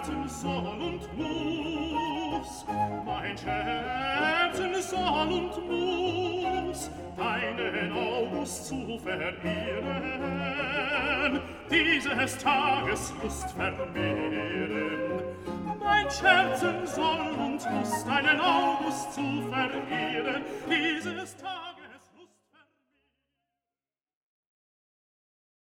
Scherzen soll und muss, mein Scherzen soll und muss, deinen August zu verehren, dieses Tages Lust vermehren. Mein Scherzen soll und muss, deinen August zu verehren, dieses Tages